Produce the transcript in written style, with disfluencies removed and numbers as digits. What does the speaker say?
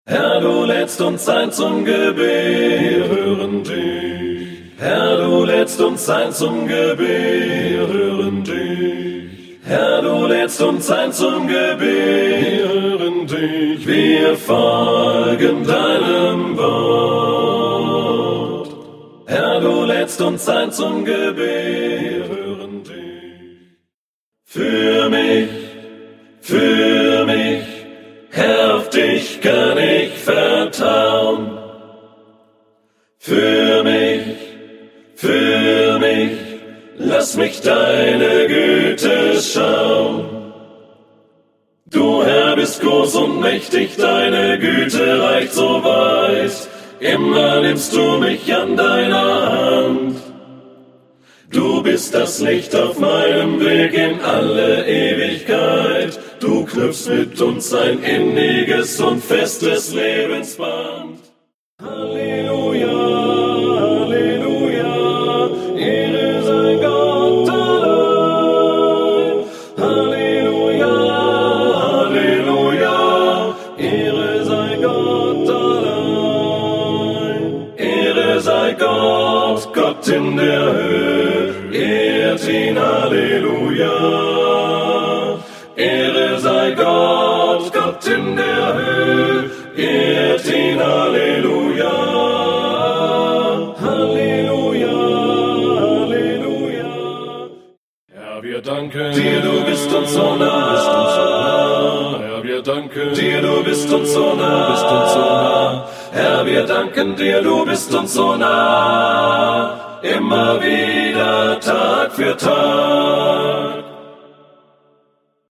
Herr, du lädst uns ein zum Gebet, wir hören dich. Herr, du lädst uns ein zum Gebet, wir hören dich. Herr, du lädst uns ein zum Gebet, wir hören dich. Wir folgen deinem Wort. Herr, du lädst uns ein zum Gebet, wir hören dich. Für mich, Herr, auf dich kann ich vertrauen. Für mich, lass mich deine Güte schauen. Du, Herr, bist groß und mächtig, deine Güte reicht so weit. Immer nimmst du mich an deiner Hand. Du bist das Licht auf meinem Weg in alle Ewigkeit. Du knüpfst mit uns ein inniges und festes Lebensband. Halleluja, Halleluja, Ehre sei Gott allein. Halleluja, Halleluja, Ehre sei Gott allein. Ehre sei Gott, Gott in der Höhe, ehrt ihn, Halleluja. Ehre sei Gott, Gott in der Höhe, ehrt ihn, Halleluja. Halleluja, Halleluja. Herr, wir danken dir, du bist uns so nah. Herr, wir danken dir, du bist uns so nah. Herr, wir danken dir, du bist uns so nah. Immer wieder, Tag für Tag.